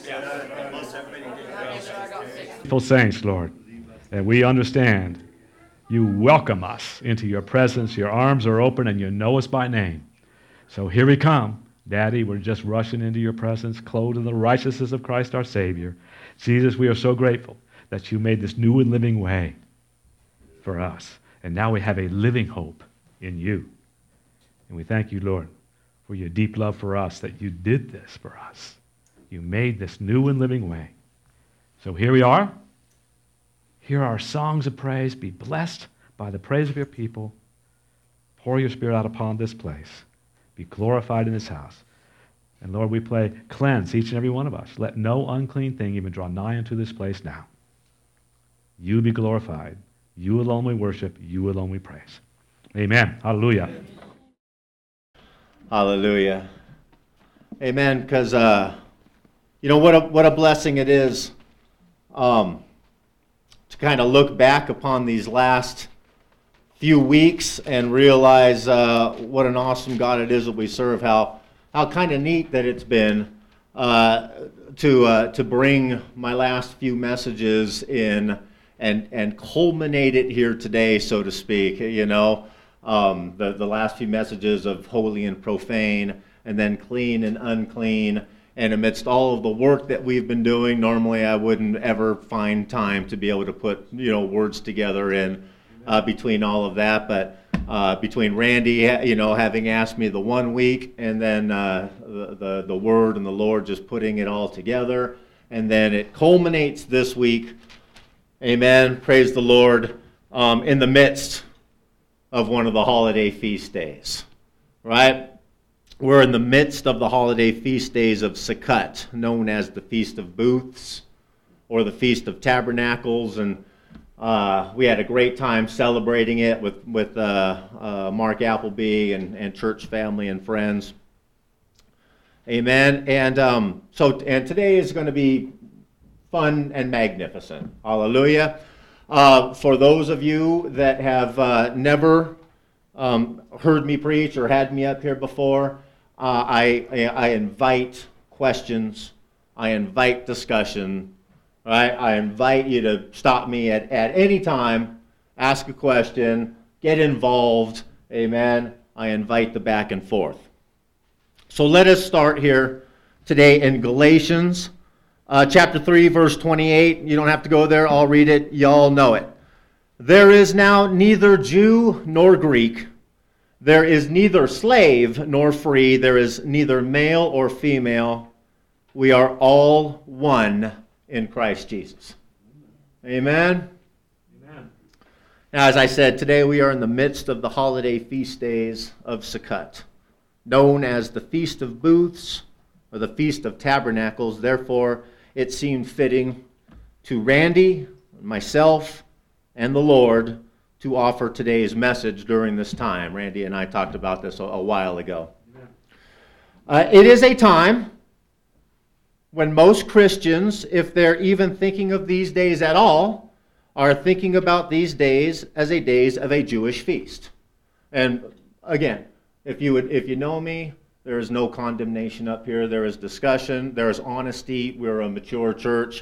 Faithful saints, Lord, and we understand you welcome us into your presence. Your arms are open and you know us by name. So here we come. Daddy, we're just rushing into your presence, clothed in the righteousness of Christ our Savior. Jesus, we are so grateful that you made this new and living way for us. And now we have a living hope in you. And we thank you, Lord, for your deep love for us, that you did this for us. You made this new and living way. So here we are. Hear our songs of praise. Be blessed by the praise of your people. Pour your Spirit out upon this place. Be glorified in this house. And Lord, we pray, cleanse each and every one of us. Let no unclean thing even draw nigh unto this place now. You be glorified. You alone we worship. You alone we praise. Amen. Hallelujah. Hallelujah. Amen. Because, what a blessing it is to kind of look back upon these last few weeks and realize what an awesome God it is that we serve. How kind of neat that it's been to bring my last few messages in and culminate it here today, so to speak. The last few messages of holy and profane, and then clean and unclean. And amidst all of the work that we've been doing, normally I wouldn't ever find time to be able to put words together in between all of that. But between Randy, having asked me the 1 week, and then the Word and the Lord just putting it all together, and then it culminates this week. Amen. Praise the Lord. In the midst of one of the holiday feast days, right? We're in the midst of the holiday feast days of Sukkot, known as the Feast of Booths or the Feast of Tabernacles, and we had a great time celebrating it with Mark Appleby and church family and friends. Amen. And today is going to be fun and magnificent. Hallelujah. For those of you that have never heard me preach or had me up here before, I invite questions. I invite discussion. Right? I invite you to stop me at any time, ask a question, get involved. Amen. I invite the back and forth. So let us start here today in Galatians chapter 3, verse 28. You don't have to go there. I'll read it. Y'all know it. There is now neither Jew nor Greek. There is neither slave nor free. There is neither male or female. We are all one in Christ Jesus. Amen? Amen. Now, as I said, today we are in the midst of the holiday feast days of Sukkot, known as the Feast of Booths or the Feast of Tabernacles. Therefore, it seemed fitting to Randy, myself, and the Lord to offer today's message during this time. Randy and I talked about this a while ago. It is a time when most Christians, if they're even thinking of these days at all, are thinking about these days as a days of a Jewish feast. And again, if you know me, there is no condemnation up here. There is discussion. There is honesty. We're a mature church.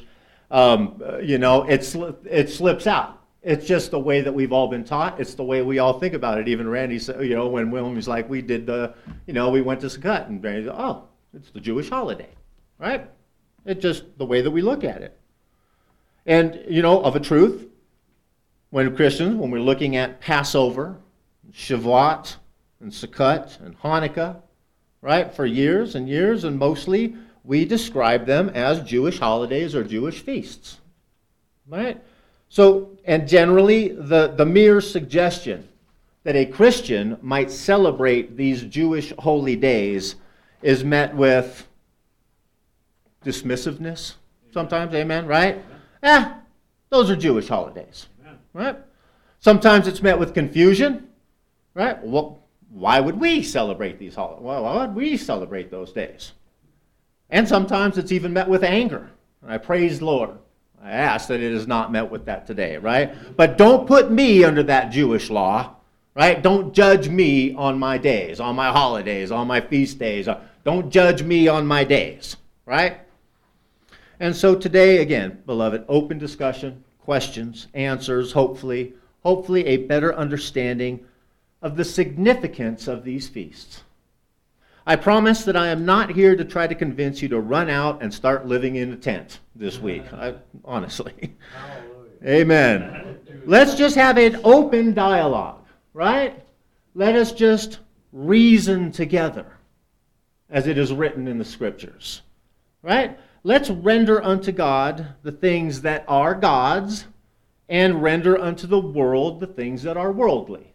It slips out. It's just the way that we've all been taught. It's the way we all think about it. Even Randy said, when William was like, we went to Sukkot, and Randy said, oh, it's the Jewish holiday, right? It's just the way that we look at it. And, of a truth, when we're looking at Passover, Shavuot, and Sukkot, and Hanukkah, right, for years and years, and mostly we describe them as Jewish holidays or Jewish feasts, right? So, and generally, the mere suggestion that a Christian might celebrate these Jewish holy days is met with dismissiveness sometimes, amen, right? Those are Jewish holidays, right? Sometimes it's met with confusion, right? Well, why would we celebrate these holidays? Well, why would we celebrate those days? And sometimes it's even met with anger. And I praise the Lord. I ask that it is not met with that today, right? But don't put me under that Jewish law, right? Don't judge me on my days, on my holidays, on my feast days. Don't judge me on my days, right? And so today, again, beloved, open discussion, questions, answers, hopefully a better understanding of the significance of these feasts. I promise that I am not here to try to convince you to run out and start living in a tent this week. Honestly. Amen. Let's just have an open dialogue, right? Let us just reason together as it is written in the Scriptures, right? Let's render unto God the things that are God's and render unto the world the things that are worldly.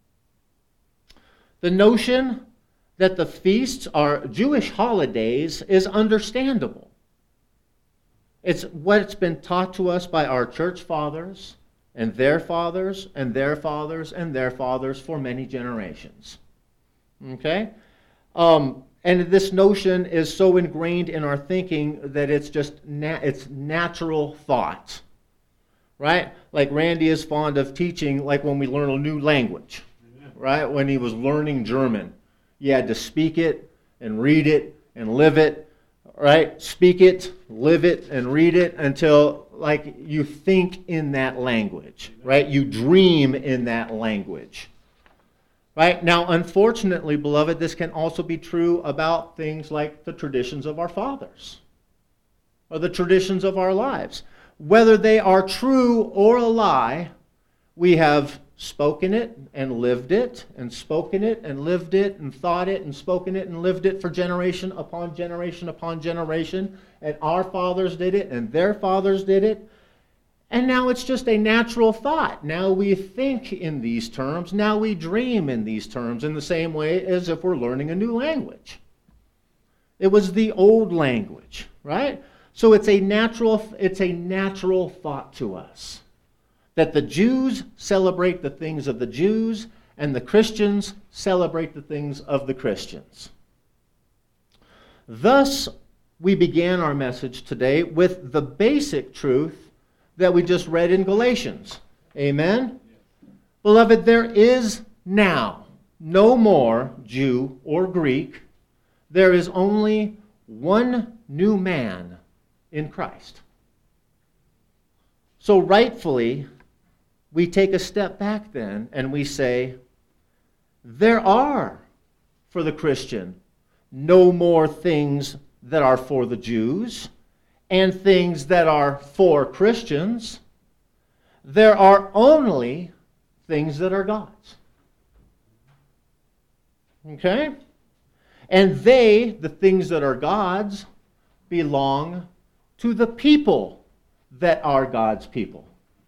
The notion that the feasts are Jewish holidays is understandable. It's what's been taught to us by our church fathers and their fathers and their fathers and their fathers for many generations. Okay? And this notion is so ingrained in our thinking that it's just it's natural thought. Right? Like Randy is fond of teaching, like when we learn a new language. Right? When he was learning German. You had to speak it and read it and live it, right? Speak it, live it, and read it until like you think in that language, right? You dream in that language, right? Now, unfortunately, beloved, this can also be true about things like the traditions of our fathers or the traditions of our lives. Whether they are true or a lie, we have spoken it and lived it, and spoken it and lived it, and thought it and spoken it and lived it for generation upon generation upon generation. And our fathers did it, and their fathers did it. And now it's just a natural thought. Now we think in these terms. Now we dream in these terms in the same way as if we're learning a new language. It was the old language, right? So it's a natural thought to us that the Jews celebrate the things of the Jews and the Christians celebrate the things of the Christians. Thus, we began our message today with the basic truth that we just read in Galatians. Amen? Yeah. Beloved, there is now no more Jew or Greek. There is only one new man in Christ. So rightfully, we take a step back then and we say, there are, for the Christian, no more things that are for the Jews and things that are for Christians. There are only things that are God's. Okay? And they, the things that are God's, belong to the people that are God's people.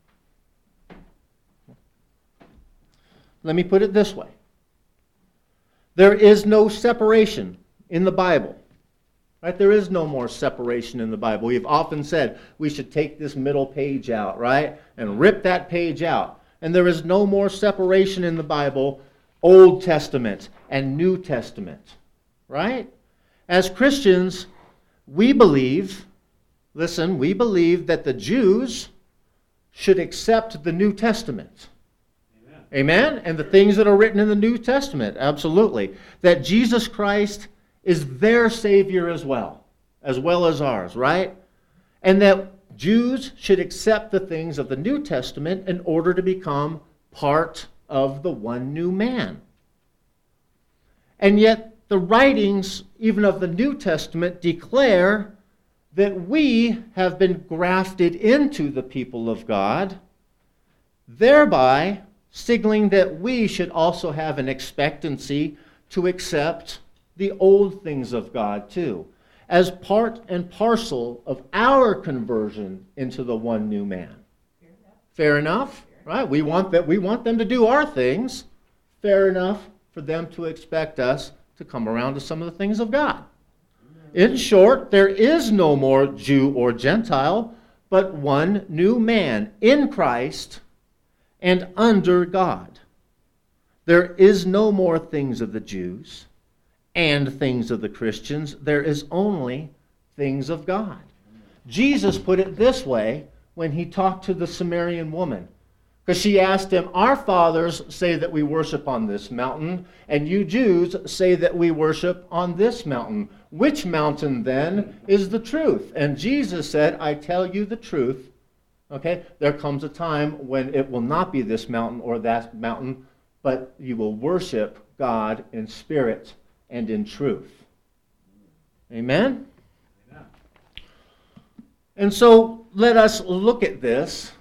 Let me put it this way. There is no separation in the Bible. Right? There is no more separation in the Bible. We've often said we should take this middle page out, right? And rip that page out. And there is no more separation in the Bible, Old Testament and New Testament. Right? As Christians, we believe that the Jews should accept the New Testament. Amen? And the things that are written in the New Testament, absolutely. That Jesus Christ is their Savior as well as ours, right? And that Jews should accept the things of the New Testament in order to become part of the one new man. And yet, the writings, even of the New Testament, declare that we have been grafted into the people of God, thereby signaling that we should also have an expectancy to accept the old things of God too, as part and parcel of our conversion into the one new man. Fair enough? Right? We want them to do our things. Fair enough for them to expect us to come around to some of the things of God. In short, there is no more Jew or Gentile, but one new man in Christ and under God. There is no more things of the Jews and things of the Christians. There is only things of God. Jesus put it this way when he talked to the Samaritan woman. Because she asked him, our fathers say that we worship on this mountain, and you Jews say that we worship on this mountain. Which mountain then is the truth? And Jesus said, I tell you the truth. Okay, there comes a time when it will not be this mountain or that mountain, but you will worship God in spirit and in truth. Amen? Amen. And so let us look at this.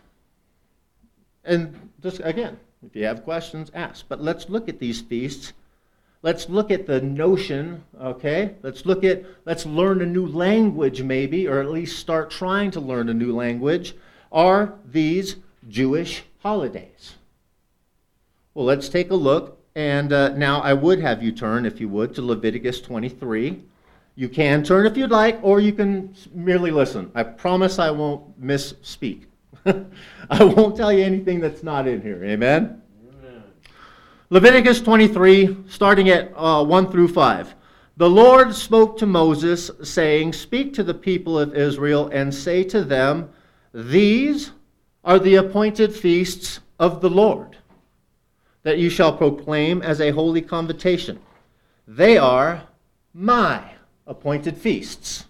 And just, again, if you have questions, ask. But let's look at these feasts. Let's look at the notion, okay? Let's learn a new language maybe, or at least start trying to learn a new language. Are these Jewish holidays? Well, let's take a look. And now I would have you turn, if you would, to Leviticus 23. You can turn if you'd like, or you can merely listen. I promise I won't misspeak. I won't tell you anything that's not in here. Amen? Amen. Leviticus 23, starting at 1 through 5. The Lord spoke to Moses, saying, Speak to the people of Israel and say to them, These are the appointed feasts of the Lord, that you shall proclaim as a holy convocation. They are my appointed feasts.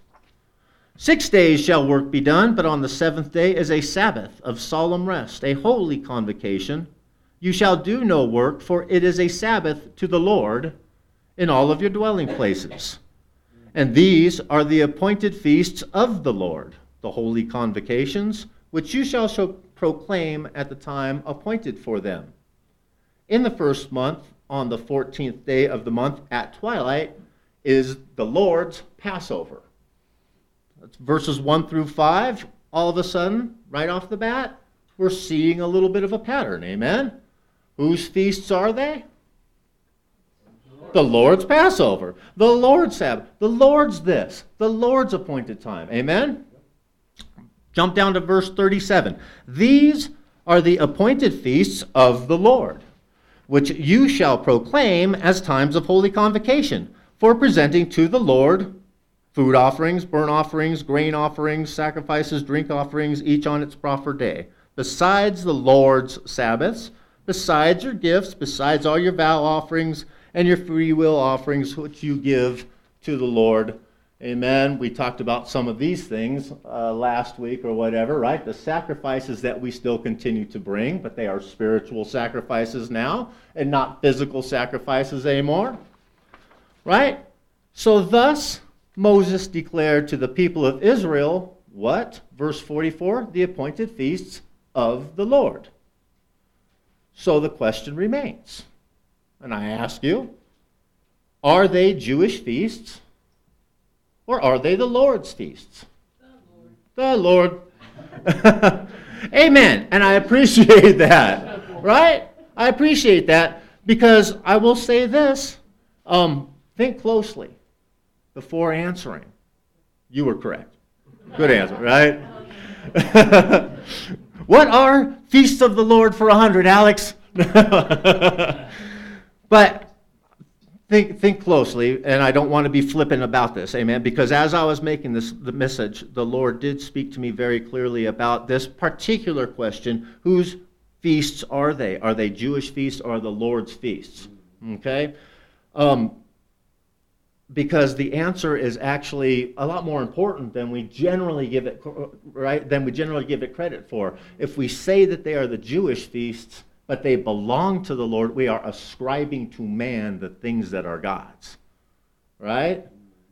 6 days shall work be done, but on the seventh day is a Sabbath of solemn rest, a holy convocation. You shall do no work, for it is a Sabbath to the Lord in all of your dwelling places. And these are the appointed feasts of the Lord, the holy convocations, which you shall proclaim at the time appointed for them. In the first month, on the 14th day of the month at twilight, is the Lord's Passover. That's verses 1 through 5. All of a sudden, right off the bat, we're seeing a little bit of a pattern. Amen? Whose feasts are they? The Lord's Passover. The Lord's Sabbath. The Lord's this. The Lord's appointed time. Amen? Jump down to verse 37. These are the appointed feasts of the Lord, which you shall proclaim as times of holy convocation, for presenting to the Lord food offerings, burnt offerings, grain offerings, sacrifices, drink offerings, each on its proper day. Besides the Lord's Sabbaths, besides your gifts, besides all your vow offerings and your free will offerings which you give to the Lord. Amen. We talked about some of these things last week or whatever, right? The sacrifices that we still continue to bring, but they are spiritual sacrifices now and not physical sacrifices anymore. Right? So thus, Moses declared to the people of Israel, what? Verse 44, the appointed feasts of the Lord. So the question remains, and I ask you, are they Jewish feasts, or are they the Lord's feasts? The Lord. Amen. And I appreciate that, right? I appreciate that, because I will say this, think closely before answering. You were correct. Good answer, right? What are feasts of the Lord for 100, Alex? But think closely, and I don't want to be flippant about this, amen? Because as I was making the message, the Lord did speak to me very clearly about this particular question: whose feasts are they? Are they Jewish feasts or the Lord's feasts? Okay? Because the answer is actually a lot more important than we generally give it, right? Than we generally give it credit for. If we say that they are the Jewish feasts, but they belong to the Lord, we are ascribing to man the things that are God's, right?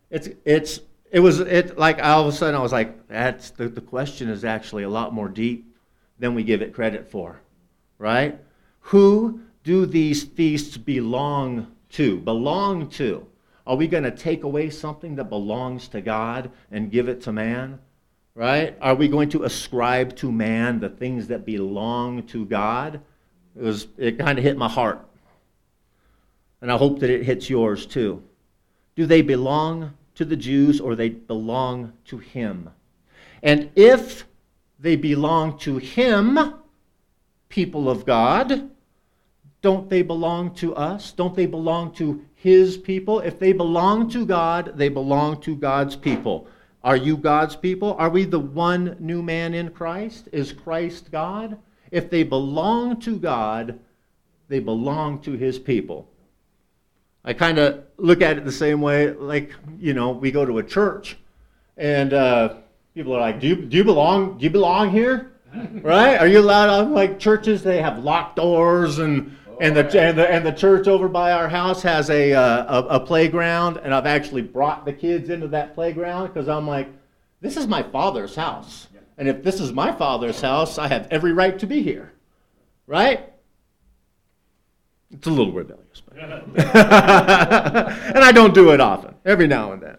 Like all of a sudden I was like, that's the question is actually a lot more deep than we give it credit for, right? Who do these feasts belong to? Belong to? Are we going to take away something that belongs to God and give it to man? Right? Are we going to ascribe to man the things that belong to God? It kind of hit my heart. And I hope that it hits yours too. Do they belong to the Jews or they belong to him? And if they belong to him, people of God, don't they belong to us? Don't they belong to his people? If they belong to God, they belong to God's people. Are you God's people? Are we the one new man in Christ? Is Christ God? If they belong to God, they belong to his people. I kind of look at it the same way, like, we go to a church, and people are like, do you belong here? Right? Are you allowed? Like churches, they have locked doors, and the church over by our house has a playground, and I've actually brought the kids into that playground because I'm like, this is my Father's house, and if this is my Father's house, I have every right to be here, right? It's a little rebellious, but and I don't do it often. Every now and then,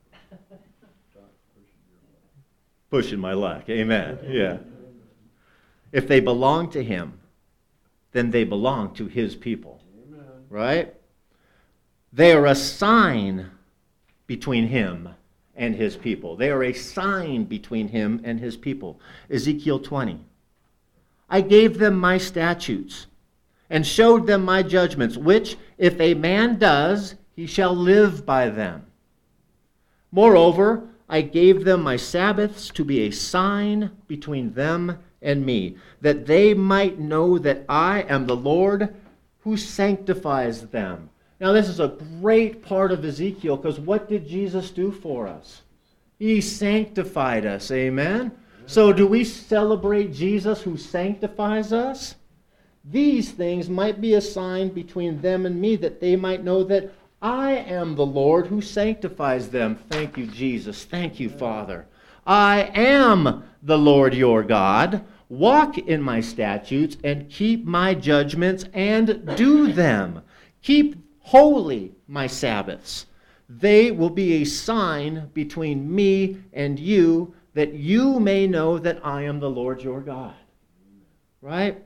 pushing my luck. Amen. Yeah. If they belong to him, then they belong to his people. Amen. Right? They are a sign between him and his people. They are a sign between him and his people. Ezekiel 20. I gave them my statutes and showed them my judgments, which if a man does, he shall live by them. Moreover, I gave them my Sabbaths to be a sign between them and me, that they might know that I am the Lord who sanctifies them. Now, this is a great part of Ezekiel, because what did Jesus do for us? He sanctified us, amen? So do we celebrate Jesus who sanctifies us? These things might be a sign between them and me, that they might know that I am the Lord who sanctifies them. Thank you, Jesus. Thank you, Father. I am the Lord your God. Walk in my statutes and keep my judgments and do them. Keep holy my Sabbaths. They will be a sign between me and you, that you may know that I am the Lord your God. Right?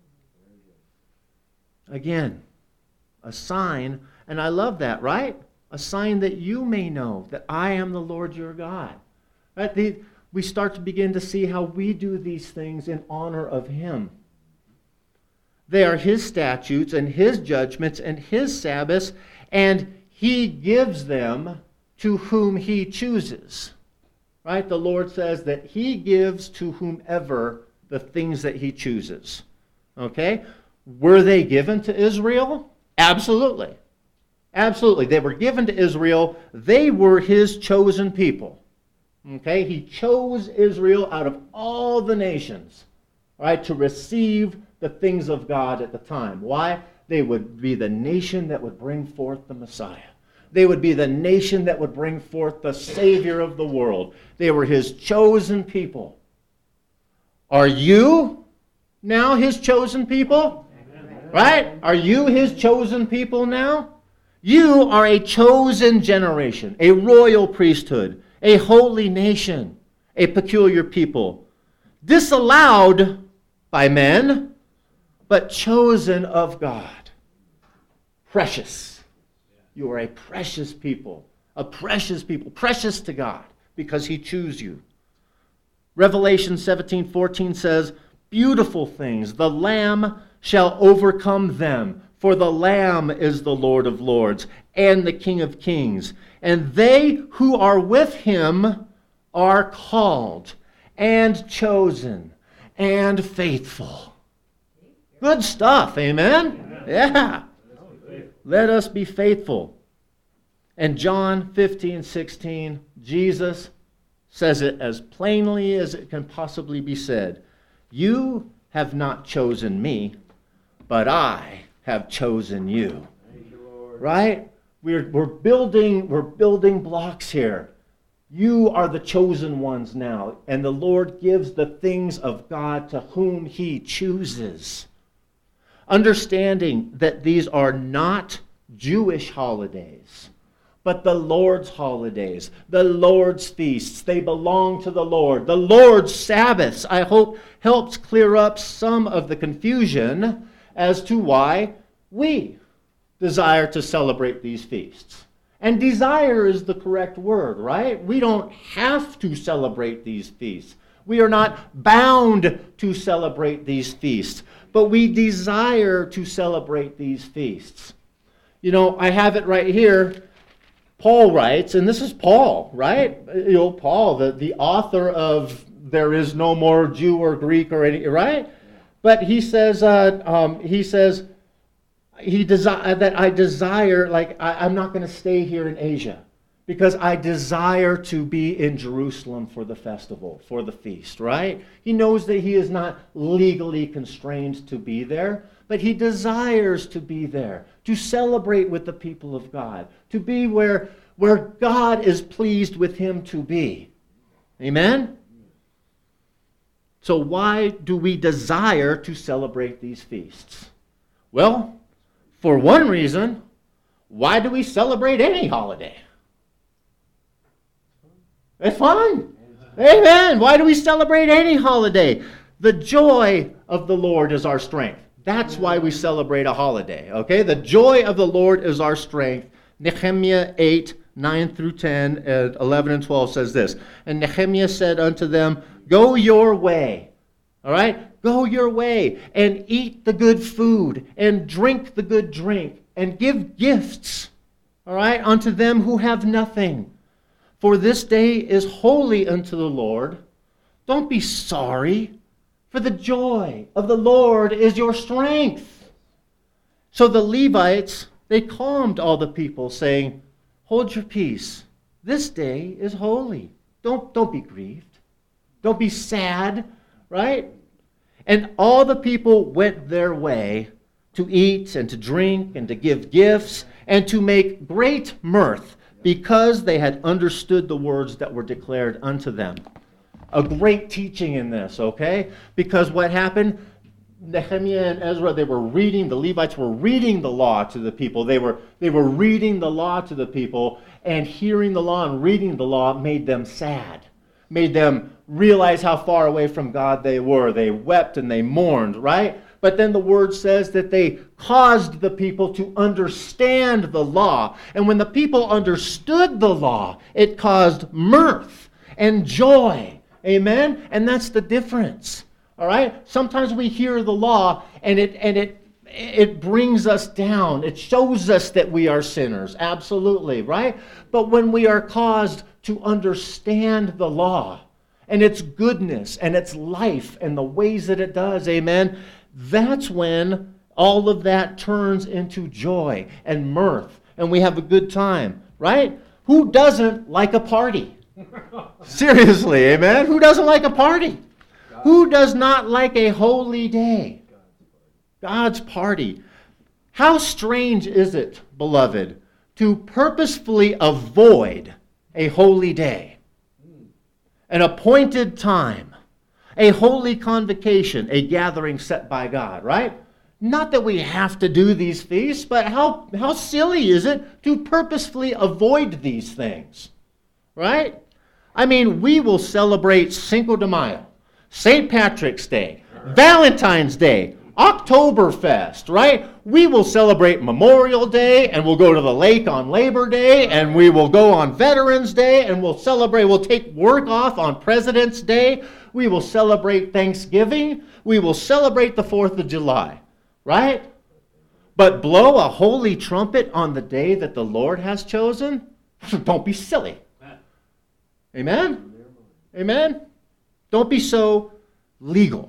Again, a sign, and I love that, right? A sign that you may know that I am the Lord your God. Right? We start to begin to see how we do these things in honor of him. They are his statutes and his judgments and his Sabbaths, and he gives them to whom he chooses. Right? The Lord says that he gives to whomever the things that he chooses. Okay? Were they given to Israel? Absolutely. Absolutely. They were given to Israel. They were his chosen people. Okay? He chose Israel out of all the nations, right, to receive the things of God at the time. Why? They would be the nation that would bring forth the Messiah. They would be the nation that would bring forth the Savior of the world. They were his chosen people. Are you now his chosen people? Amen. Right? Are you his chosen people now? You are a chosen generation, a royal priesthood, a holy nation, a peculiar people, disallowed by men, but chosen of God. Precious. You are a precious people, precious to God, because he chose you. Revelation 17:14 says, beautiful things, the Lamb shall overcome them, for the Lamb is the Lord of lords and the King of kings. And they who are with him are called and chosen and faithful. Good stuff, amen? Yeah. Let us be faithful. And John 15:16, Jesus says it as plainly as it can possibly be said. You have not chosen me, but I have chosen you. Right? We're building blocks here. You are the chosen ones now, and the Lord gives the things of God to whom he chooses. Understanding that these are not Jewish holidays, but the Lord's holidays, the Lord's feasts. They belong to the Lord. The Lord's Sabbaths, I hope, helps clear up some of the confusion as to why we desire to celebrate these feasts. And desire is the correct word, right? We don't have to celebrate these feasts. We are not bound to celebrate these feasts, but we desire to celebrate these feasts. You know, I have it right here. Paul writes, and this is Paul, right? You know, Paul, the author of There Is No More Jew or Greek or any, right? But he says, that I desire, like, I'm not going to stay here in Asia because I desire to be in Jerusalem for the festival, for the feast, right? He knows that he is not legally constrained to be there, but he desires to be there, to celebrate with the people of God, to be where God is pleased with him to be. Amen? So why do we desire to celebrate these feasts? Well, for one reason, why do we celebrate any holiday? It's fun. Amen. Why do we celebrate any holiday? The joy of the Lord is our strength. That's why we celebrate a holiday. Okay? The joy of the Lord is our strength. Nehemiah 8, 9 through 10, 11 and 12 says this. And Nehemiah said unto them, go your way. All right? Go your way and eat the good food and drink the good drink and give gifts, all right, unto them who have nothing. For this day is holy unto the Lord. Don't be sorry, for the joy of the Lord is your strength. So the Levites, they calmed all the people, saying, hold your peace. This day is holy. Don't be grieved. Don't be sad, right? And all the people went their way to eat and to drink and to give gifts and to make great mirth because they had understood the words that were declared unto them. A great teaching in this, okay? Because what happened, Nehemiah and Ezra, the Levites were reading the law to the people. They were reading the law to the people, and hearing the law and reading the law made them sad, made them realize how far away from God they were. They wept and they mourned, right? But then the word says that they caused the people to understand the law. And when the people understood the law, it caused mirth and joy. Amen? And that's the difference. All right? Sometimes we hear the law and it brings us down. It shows us that we are sinners. Absolutely, right? But when we are caused to understand the law and its goodness and its life and the ways that it does, amen, that's when all of that turns into joy and mirth and we have a good time, right? Who doesn't like a party? Seriously, amen? Who doesn't like a party? Who does not like a holy day? God's party. How strange is it, beloved, to purposefully avoid a holy day, an appointed time, a holy convocation, a gathering set by God, right? Not that we have to do these feasts, but how silly is it to purposefully avoid these things, right? I mean, we will celebrate Cinco de Mayo, St. Patrick's Day, Valentine's Day, Oktoberfest, right? We will celebrate Memorial Day, and we'll go to the lake on Labor Day, and we will go on Veterans Day, and we'll take work off on President's Day. We will celebrate Thanksgiving. We will celebrate the 4th of July, right? But blow a holy trumpet on the day that the Lord has chosen? Don't be silly. Amen? Amen? Don't be so legal.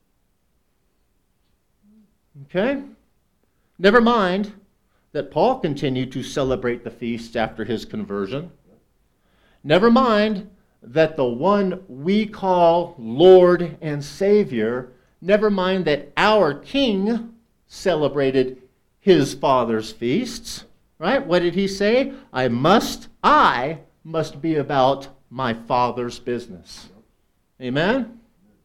Okay? Never mind that Paul continued to celebrate the feasts after his conversion. Never mind that the one we call Lord and Savior, never mind that our King celebrated his Father's feasts. Right? What did he say? I must be about my Father's business. Amen?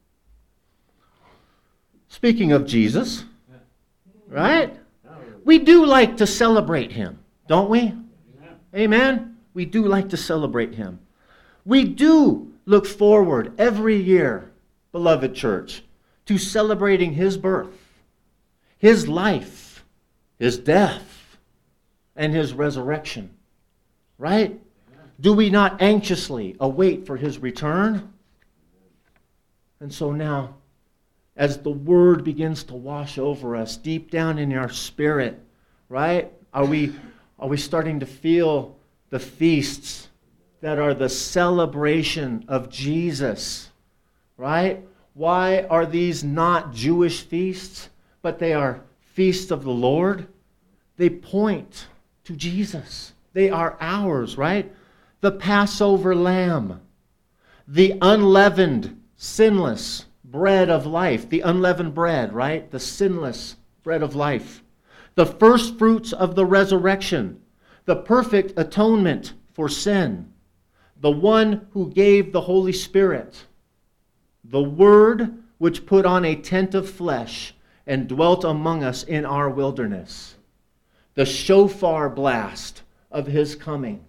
Speaking of Jesus, right? We do like to celebrate him, don't we? Amen? We do like to celebrate him. We do look forward every year, beloved church, to celebrating his birth, his life, his death, and his resurrection. Right? Do we not anxiously await for his return? And so now, as the word begins to wash over us deep down in our spirit, right? Are we starting to feel the feasts that are the celebration of Jesus, right? Why are these not Jewish feasts, but they are feasts of the Lord? They point to Jesus. They are ours, right? The Passover lamb, the unleavened, sinless bread of life, the unleavened bread, right? The sinless bread of life, the first fruits of the resurrection, the perfect atonement for sin, the one who gave the Holy Spirit, the Word which put on a tent of flesh and dwelt among us in our wilderness, the shofar blast of his coming,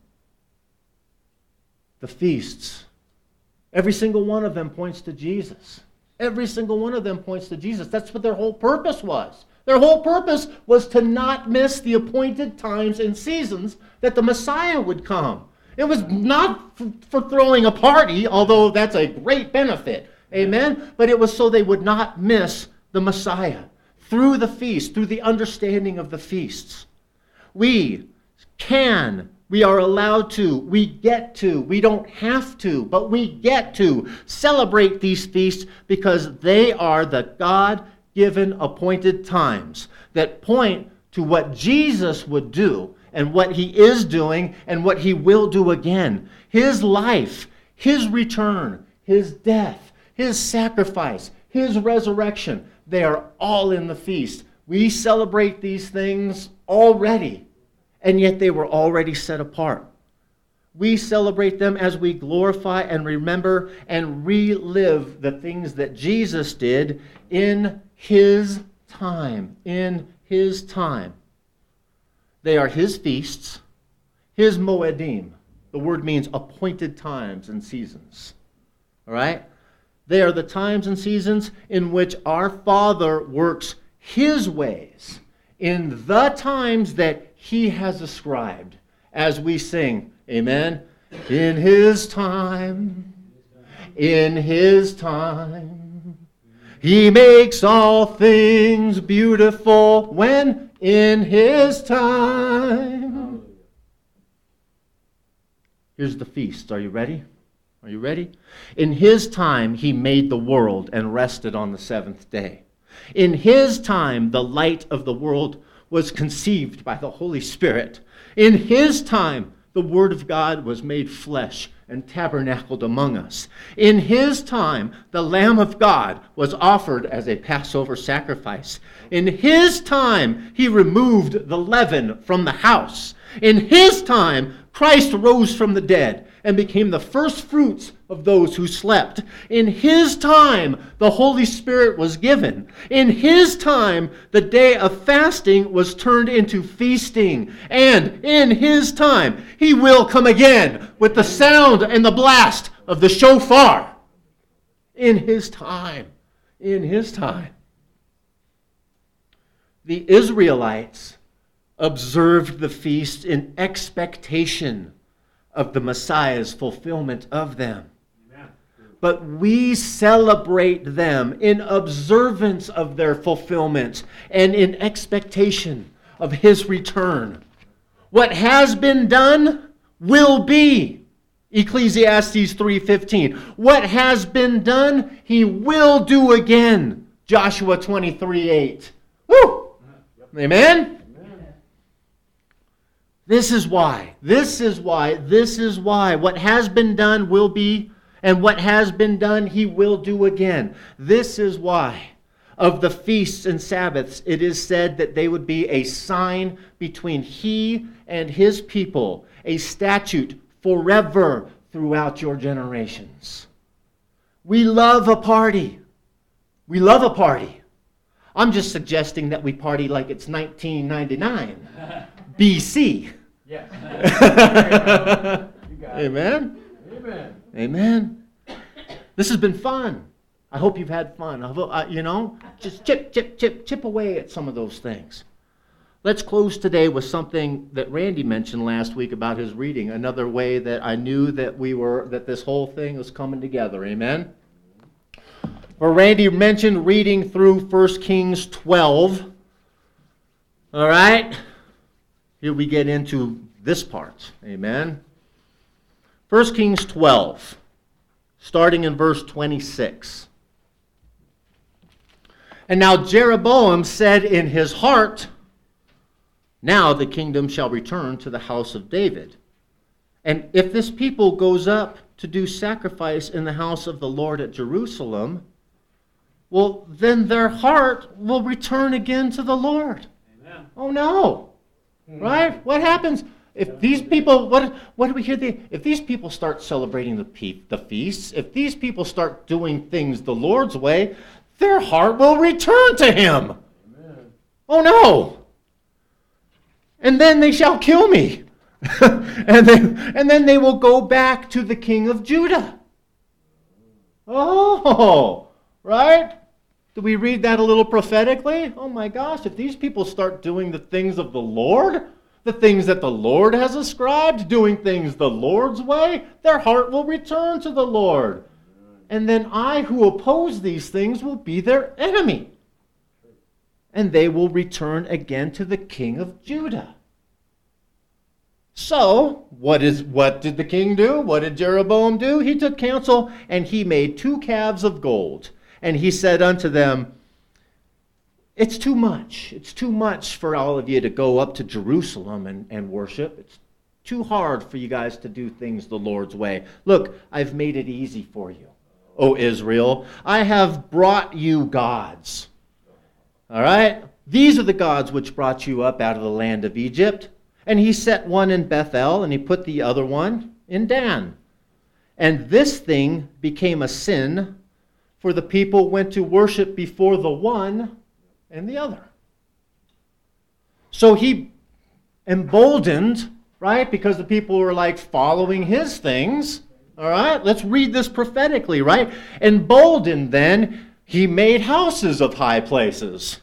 the feasts. Every single one of them points to Jesus. Every single one of them points to Jesus. That's what their whole purpose was. Their whole purpose was to not miss the appointed times and seasons that the Messiah would come. It was not for throwing a party, although that's a great benefit. Amen? But it was so they would not miss the Messiah through the feast, through the understanding of the feasts. We are allowed to, we get to, we don't have to, but we get to celebrate these feasts because they are the God-given appointed times that point to what Jesus would do and what he is doing and what he will do again. His life, his return, his death, his sacrifice, his resurrection, they are all in the feast. We celebrate these things already, and yet they were already set apart. We celebrate them as we glorify and remember and relive the things that Jesus did in his time. In his time. They are his feasts, his moedim. The word means appointed times and seasons. All right? They are the times and seasons in which our Father works his ways in the times that he has ascribed, as we sing, amen, in his time, he makes all things beautiful. When? In his time. Here's the feast. Are you ready? Are you ready? In his time, he made the world and rested on the seventh day. In his time, the light of the world was conceived by the Holy Spirit. In his time, the Word of God was made flesh and tabernacled among us. In his time, the Lamb of God was offered as a Passover sacrifice. In his time, he removed the leaven from the house. In his time, Christ rose from the dead and became the first fruits of those who slept. In his time, the Holy Spirit was given. In his time, the day of fasting was turned into feasting. And in his time, he will come again with the sound and the blast of the shofar. In his time. In his time. The Israelites observed the feast in expectation of the Messiah's fulfillment of them. Amen. But we celebrate them in observance of their fulfillment and in expectation of his return. What has been done will be. Ecclesiastes 3:15. What has been done, he will do again. Joshua 23:8. Woo! Amen? This is why. What has been done will be, and what has been done he will do again. This is why of the feasts and Sabbaths it is said that they would be a sign between he and his people, a statute forever throughout your generations. We love a party. I'm just suggesting that we party like it's 1999. BC. Yes. Amen. Amen. Amen. This has been fun. I hope you've had fun. Just chip away at some of those things. Let's close today with something that Randy mentioned last week about his reading. Another way that I knew that this whole thing was coming together. Amen. For Randy mentioned reading through 1 Kings 12. All right. Here we get into this part. Amen. 1 Kings 12, starting in verse 26. And now Jeroboam said in his heart, now the kingdom shall return to the house of David. And if this people goes up to do sacrifice in the house of the Lord at Jerusalem, well, then their heart will return again to the Lord. Amen. Oh no. Right? What happens if these people, what do we hear? If these people start celebrating the feasts, if these people start doing things the Lord's way, their heart will return to him. Amen. Oh no. And then they shall kill me. and then they will go back to the king of Judah. Oh, right? Do we read that a little prophetically? Oh my gosh, if these people start doing the things of the Lord, the things that the Lord has ascribed, doing things the Lord's way, their heart will return to the Lord. And then I who oppose these things will be their enemy. And they will return again to the king of Judah. So, what did the king do? What did Jeroboam do? He took counsel and he made 2 calves of gold. And he said unto them, it's too much. It's too much for all of you to go up to Jerusalem and worship. It's too hard for you guys to do things the Lord's way. Look, I've made it easy for you, O Israel. I have brought you gods. All right? These are the gods which brought you up out of the land of Egypt. And he set one in Bethel, and he put the other one in Dan. And this thing became a sin, for the people went to worship before the one and the other. So he emboldened, right, because the people were like following his things. All right, let's read this prophetically, right? Emboldened then, he made houses of high places.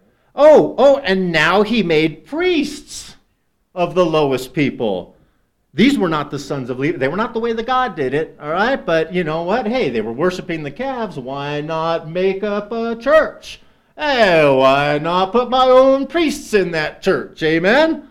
Oh, and now he made priests of the lowest people. These were not the sons of Levi. They were not the way that God did it, all right? But you know what? Hey, they were worshiping the calves. Why not make up a church? Hey, why not put my own priests in that church? Amen?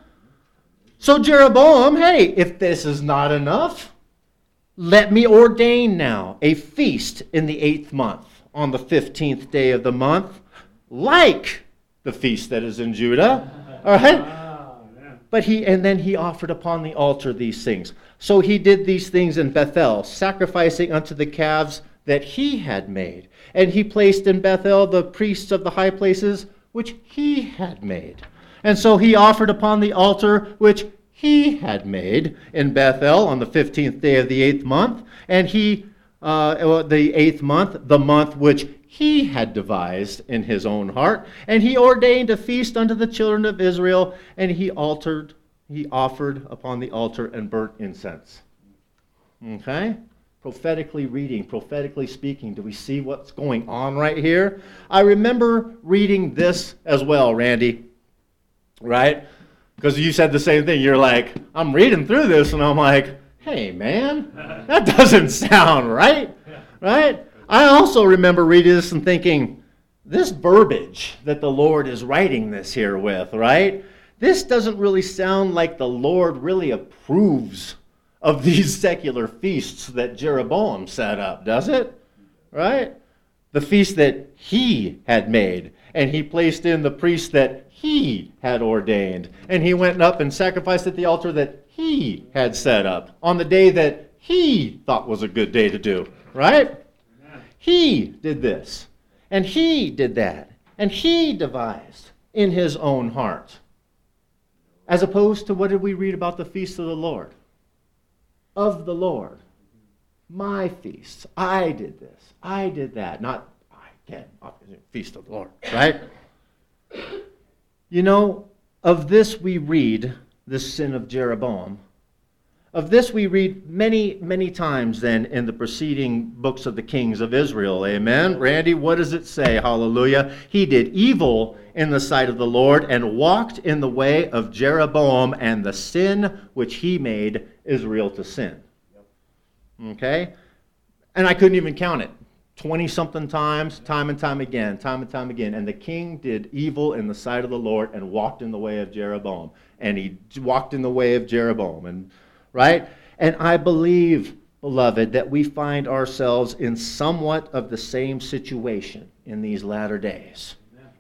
So Jeroboam, hey, if this is not enough, let me ordain now a feast in the 8th month, on the 15th day of the month, like the feast that is in Judah, all right? But then he offered upon the altar these things. So he did these things in Bethel, sacrificing unto the calves that he had made. And he placed in Bethel the priests of the high places which he had made. And so he offered upon the altar which he had made in Bethel on the 15th day of the 8th month. And the 8th month, the month which he had devised in his own heart, and he ordained a feast unto the children of Israel, and he offered upon the altar and burnt incense. Okay? Prophetically reading, prophetically speaking. Do we see what's going on right here? I remember reading this as well, Randy. Right? Because you said the same thing. You're like, I'm reading through this, and I'm like, hey, man, that doesn't sound right. Right? I also remember reading this and thinking, this verbiage that the Lord is writing this here with, right? This doesn't really sound like the Lord really approves of these secular feasts that Jeroboam set up, does it? Right? The feast that he had made, and he placed in the priest that he had ordained, and he went up and sacrificed at the altar that he had set up on the day that he thought was a good day to do, right? He did this, and he did that, and he devised in his own heart. As opposed to what did we read about the feast of the Lord? Of the Lord. My feasts. I did this. I did that. Not, feast of the Lord, right? You know, of this we read, this sin of Jeroboam. Of this we read many, many times then in the preceding books of the kings of Israel. Amen? Randy, what does it say? Hallelujah. He did evil in the sight of the Lord and walked in the way of Jeroboam and the sin which he made Israel to sin. Okay? And I couldn't even count it. 20-something times, time and time again. And the king did evil in the sight of the Lord and walked in the way of Jeroboam. And he walked in the way of Jeroboam. And right? And I believe, beloved, that we find ourselves in somewhat of the same situation in these latter days.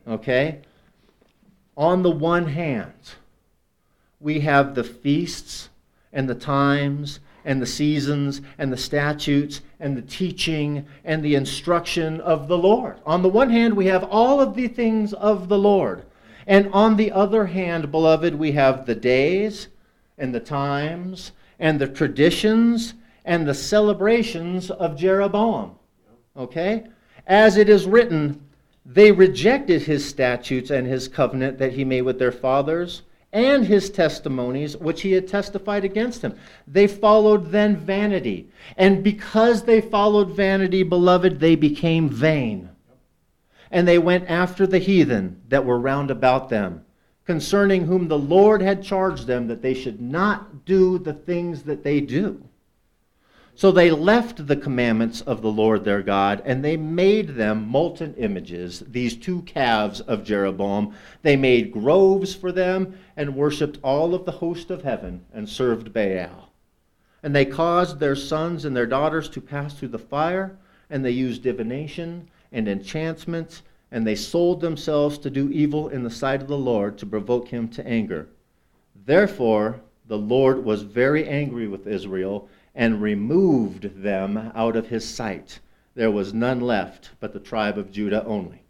Okay? On the one hand, we have the feasts and the times and the seasons and the statutes and the teaching and the instruction of the Lord. On the one hand, we have all of the things of the Lord. And on the other hand, beloved, we have the days and the times and the traditions and the celebrations of Jeroboam. Okay? As it is written, they rejected his statutes and his covenant that he made with their fathers, and his testimonies, which he had testified against him. They followed then vanity. And because they followed vanity, beloved, they became vain. And they went after the heathen that were round about them, concerning whom the Lord had charged them that they should not do the things that they do. So they left the commandments of the Lord their God, and they made them molten images, these two calves of Jeroboam. They made groves for them, and worshipped all of the host of heaven, and served Baal. And they caused their sons and their daughters to pass through the fire, and they used divination and enchantments, and they sold themselves to do evil in the sight of the Lord, to provoke him to anger. Therefore the Lord was very angry with Israel, and removed them out of his sight. There was none left but the tribe of Judah only.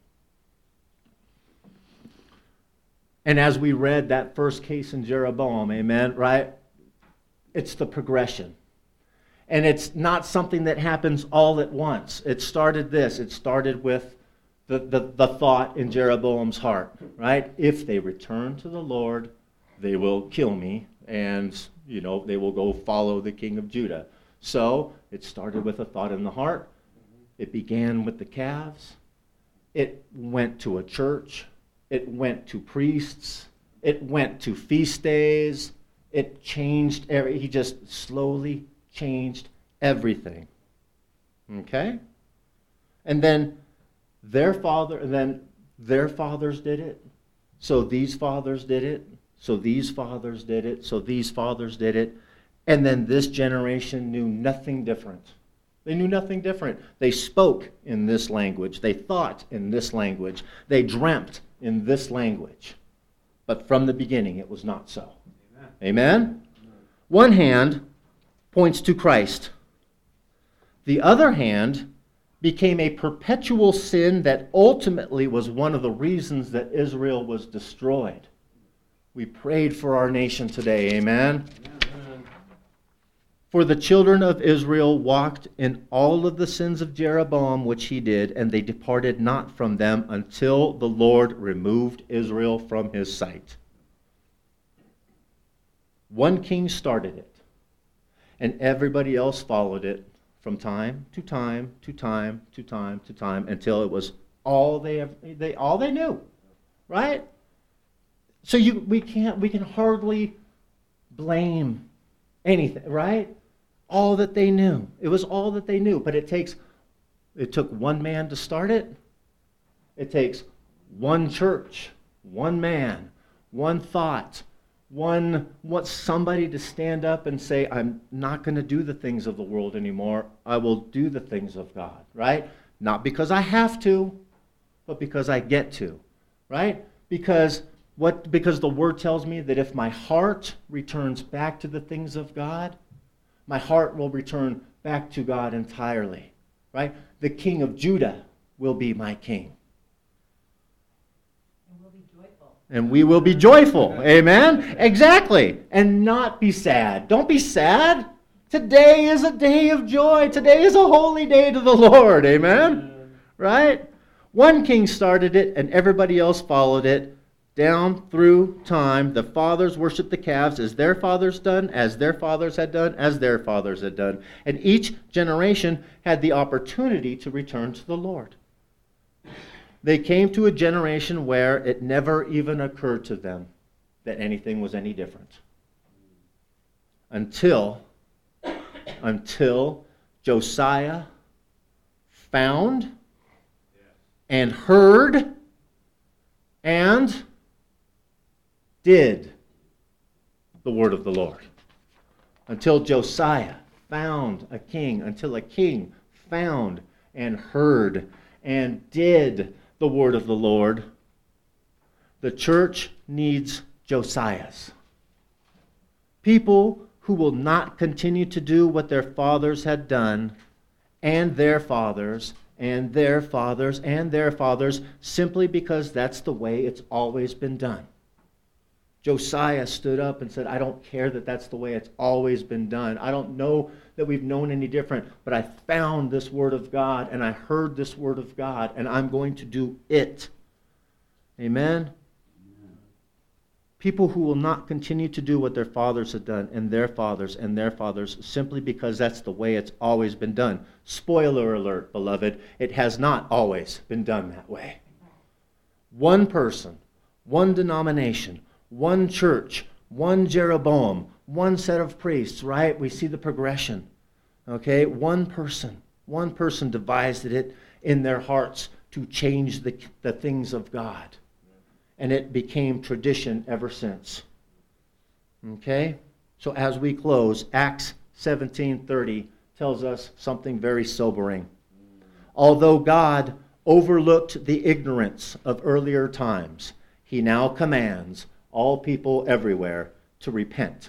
And as we read that first case in Jeroboam, amen, right? It's the progression. And it's not something that happens all at once. It started with the thought in Jeroboam's heart, right? If they return to the Lord, they will kill me, and they will go follow the king of Judah. So it started with a thought in the heart. It began with the calves. It went to a church. It went to priests. It went to feast days. It changed he just slowly changed everything. Okay? And then their fathers did it. So these fathers did it. So these fathers did it. So these fathers did it. And then this generation knew nothing different. They knew nothing different. They spoke in this language. They thought in this language. They dreamt in this language. But from the beginning, it was not so. Amen? One hand points to Christ. The other hand became a perpetual sin that ultimately was one of the reasons that Israel was destroyed. We prayed for our nation today, amen? For the children of Israel walked in all of the sins of Jeroboam, which he did, and they departed not from them until the Lord removed Israel from his sight. One king started it, and everybody else followed it from time to time to time to time to time until it was all they knew, right? So we can hardly blame anything, right? All that they knew. It was all that they knew. But it took one man to start it. It takes one church, one man, one thought, somebody to stand up and say, I'm not going to do the things of the world anymore. I will do the things of God, right? Not because I have to, but because I get to, right? Because the Word tells me that if my heart returns back to the things of God, my heart will return back to God entirely, right? The King of Judah will be my king. And we'll be joyful. And we will be joyful, amen? Exactly. And not be sad. Don't be sad. Today is a day of joy. Today is a holy day to the Lord, amen? Right? One king started it, and everybody else followed it. Down through time, the fathers worshiped the calves as their fathers done, as their fathers had done, as their fathers had done. And each generation had the opportunity to return to the Lord. They came to a generation where it never even occurred to them that anything was any different. Until Josiah found and heard and did the word of the Lord. Until Josiah found a king, until a king found and heard and did the word of the Lord, The church needs Josiahs. People who will not continue to do what their fathers had done, and their fathers, and their fathers, and their fathers, simply because that's the way it's always been done. Josiah stood up and said, I don't care that that's the way it's always been done. I don't know that we've known any different, but I found this word of God, and I heard this word of God, and I'm going to do it. Amen? People who will not continue to do what their fathers had done, and their fathers, simply because that's the way it's always been done. Spoiler alert, beloved, it has not always been done that way. One person, one denomination, one church, one Jeroboam, one set of priests, right? We see the progression. Okay? One person devised it in their hearts to change the things of God. And it became tradition ever since. Okay? So as we close, Acts 17:30 tells us something very sobering. Although God overlooked the ignorance of earlier times, he now commands all people everywhere to repent.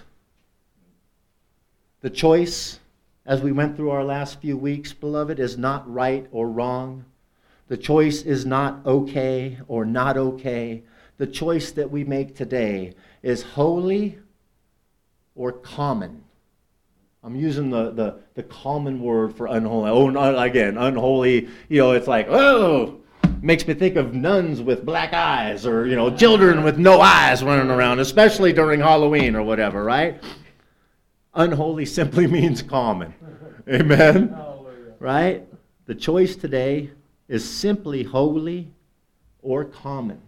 The choice, as we went through our last few weeks, beloved, is not right or wrong. The choice is not okay or not okay. The choice that we make today is holy or common. I'm using the common word for unholy. Oh, again, unholy, it's like, oh, makes me think of nuns with black eyes or, children with no eyes running around, especially during Halloween or whatever, right? Unholy simply means common. Amen? Hallelujah. Right? The choice today is simply holy or common.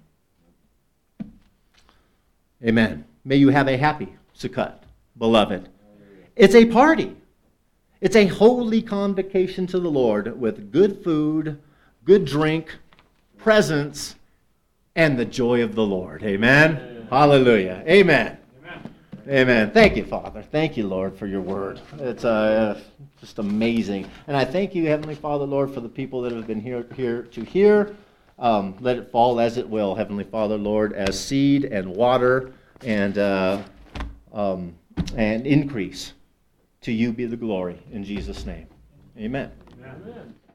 Amen. May you have a happy Sukkot, beloved. It's a party. It's a holy convocation to the Lord with good food, good drink, presents, and the joy of the Lord. Amen? Amen. Hallelujah. Amen. Amen. Amen. Thank you, Father. Thank you, Lord, for your word. It's just amazing. And I thank you, Heavenly Father, Lord, for the people that have been here to hear. Let it fall as it will, Heavenly Father, Lord, as seed and water and increase. To you be the glory. In Jesus' name. Amen. Amen.